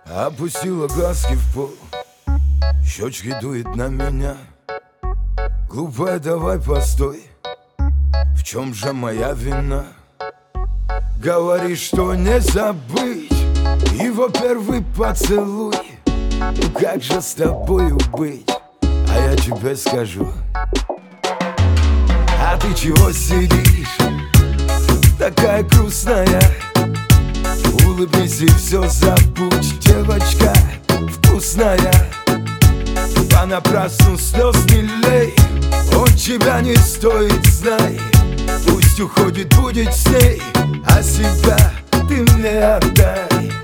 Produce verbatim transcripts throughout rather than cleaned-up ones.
Опустила глазки в пол, щечки дует на меня. Глупая, давай постой, в чем же моя вина? Говоришь, что не забыть его первый поцелуй. Ну как же с тобою быть, а я тебе скажу. А ты чего сидишь, такая грустная? Улыбнись и все забудь, девочка вкусная. Понапрасну слез не лей, он тебя не стоит, знай. Пусть уходит, будет с ней, а себя ты мне отдай.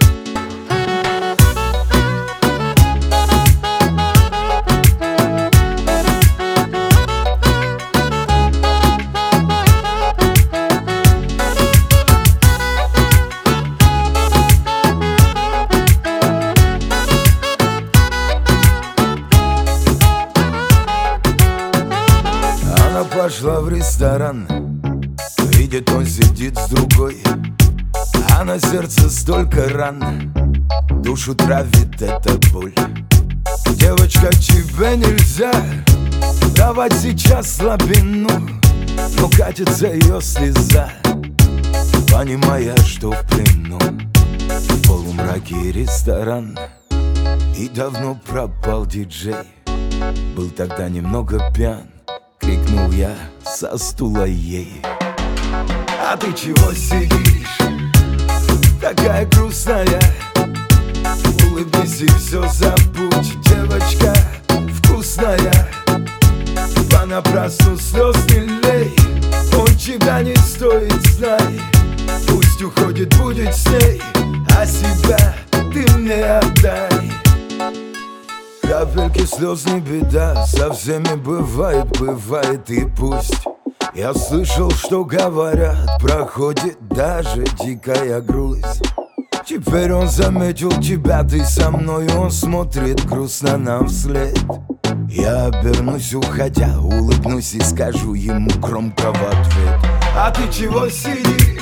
Она пошла в ресторан, видит, он сидит с другой, а на сердце столько ран, душу травит эта боль. Девочка, тебе нельзя давать сейчас слабину, но катится ее слеза, понимая, что в плену. В полумраке ресторан, и давно пропал диджей. Был тогда немного пьян, крикнул я со стула ей. А ты чего сидишь, такая грустная? Улыбнись и все забудь, девочка вкусная. Понапрасну слез не лей, он тебя не стоит, знай. Пусть уходит, будет с ней, а себя ты мне отдай. Капельки слез не беда, со всеми бывает, бывает и пусть. Я слышал, что говорят, проходит даже дикая грусть. Теперь он заметил тебя, ты со мной, он смотрит грустно нам вслед. Я обернусь, уходя, улыбнусь и скажу ему громко в ответ. А ты чего сидишь,